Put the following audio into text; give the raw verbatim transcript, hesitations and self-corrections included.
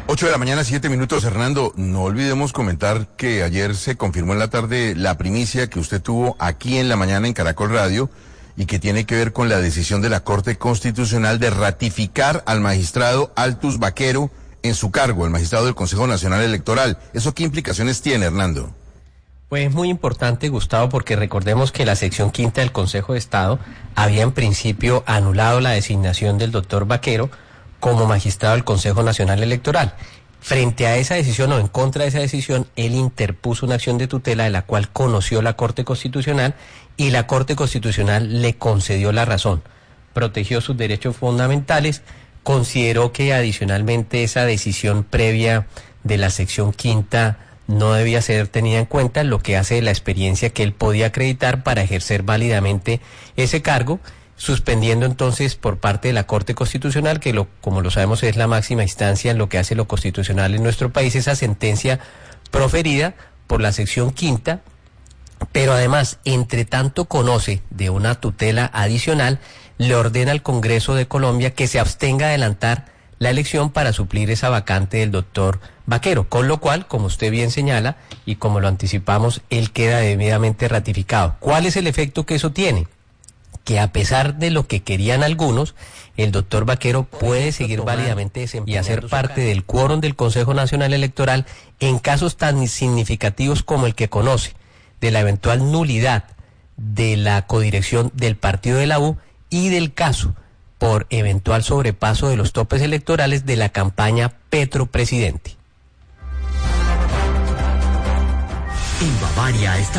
Ocho de la mañana, siete minutos, Hernando. No olvidemos comentar que ayer se confirmó en la tarde la primicia que usted tuvo aquí en la mañana en Caracol Radio y que tiene que ver con la decisión de la Corte Constitucional de ratificar al magistrado Altus Baquero en su cargo, el magistrado del Consejo Nacional Electoral. ¿Eso qué implicaciones tiene, Hernando? Pues es muy importante, Gustavo, porque recordemos que la sección quinta del Consejo de Estado había en principio anulado la designación del doctor Baquero como magistrado del Consejo Nacional Electoral. Frente a esa decisión o en contra de esa decisión, él interpuso una acción de tutela de la cual conoció la Corte Constitucional y la Corte Constitucional le concedió la razón. Protegió sus derechos fundamentales, consideró que adicionalmente esa decisión previa de la sección quinta no debía ser tenida en cuenta, lo que hace de la experiencia que él podía acreditar para ejercer válidamente ese cargo, suspendiendo entonces por parte de la Corte Constitucional, que lo, como lo sabemos es la máxima instancia en lo que hace lo constitucional en nuestro país, esa sentencia proferida por la sección quinta, pero además, entre tanto conoce de una tutela adicional, le ordena al Congreso de Colombia que se abstenga de adelantar la elección para suplir esa vacante del doctor Baquero, con lo cual, como usted bien señala, y como lo anticipamos, él queda debidamente ratificado. ¿Cuál es el efecto que eso tiene? Que a pesar de lo que querían algunos, el doctor Baquero puede seguir válidamente y hacer parte del quórum del Consejo Nacional Electoral en casos tan significativos como el que conoce, de la eventual nulidad de la codirección del partido de la U y del caso por eventual sobrepaso de los topes electorales de la campaña Petro Presidente. En Bavaria está